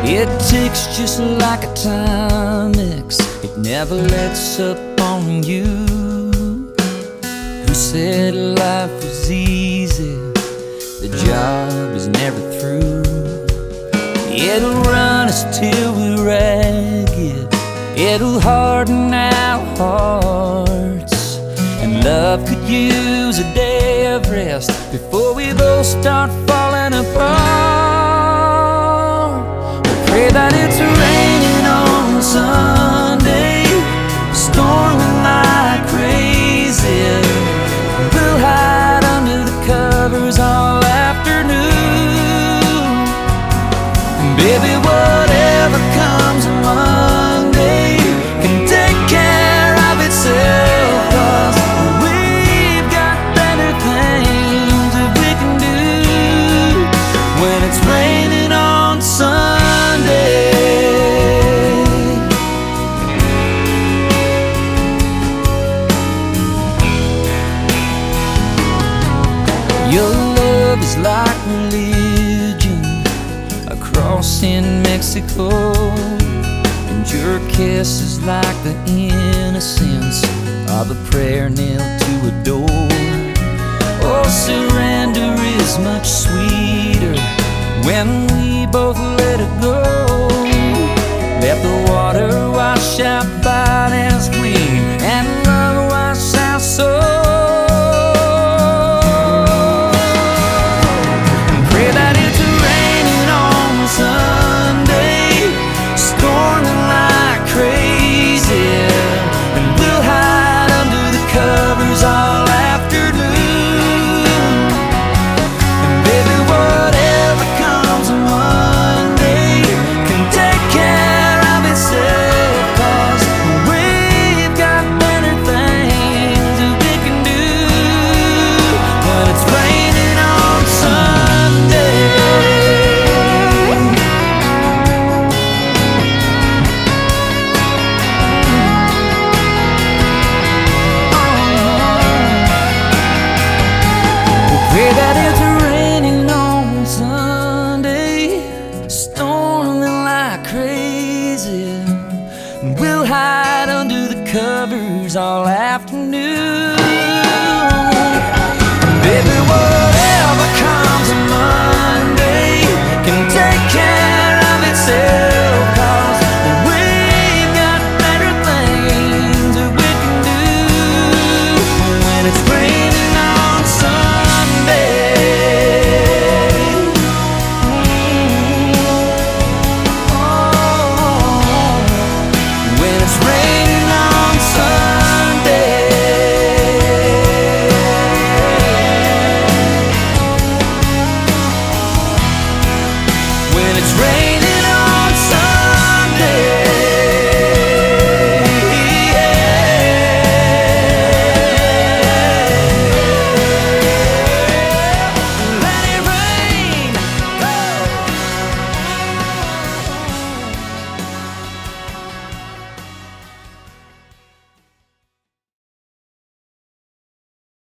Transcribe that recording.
It ticks just like a Timex, it never lets up on you. Who said life was easy? The job is never through. It'll run us till we're ragged, it'll harden our hearts, and love could use a day of rest before we both start falling apart. Pray that it's raining on Sunday, storming like crazy. We'll hide under the covers all afternoon. Baby, whatever comes Monday can take care of itself, 'cause we've got better things that we can do when it's raining on Sunday. Your love is like religion across in Mexico, and your kiss is like the innocence of a prayer nailed to a door. Oh, surrender is much sweeter when we both let it go. Let the water wash our bodies clean and love wash our soul. All afternoon. And baby, whatever comes Monday can take care of itself, 'cause we've got better things that we can do when it's raining on Sunday. Pray that it's raining on Sunday, storming like crazy. We'll hide under the covers all afternoon.